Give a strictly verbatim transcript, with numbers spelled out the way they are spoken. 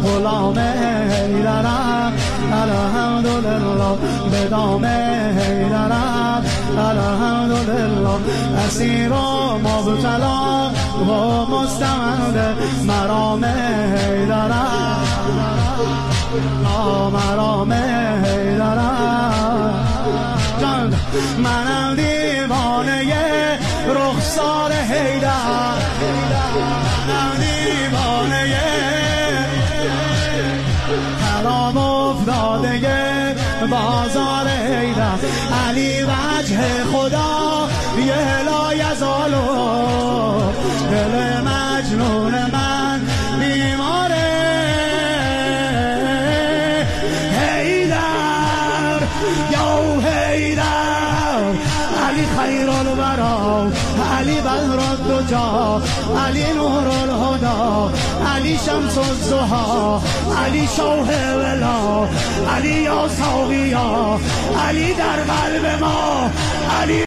غلام حیدرم الحمدلله، به دام حیدرم الحمدلله، اسیر و مبتلا و مستمند مرام حیدرم مرام حیدرم. جان منم دیوانه رخسار حیدر، منم دیوانه حرام افتاده بازار حیدر. علی وجه خدا یه لا یزالو، دل مجنون من بیماره حیدر یا حیدر. علی خیر الورا، علی بدر الدجا، علی نور الهدا، علی شمس الضحی، علی شوه ولا، علی یا ساقیا، علی در قلب ما، علی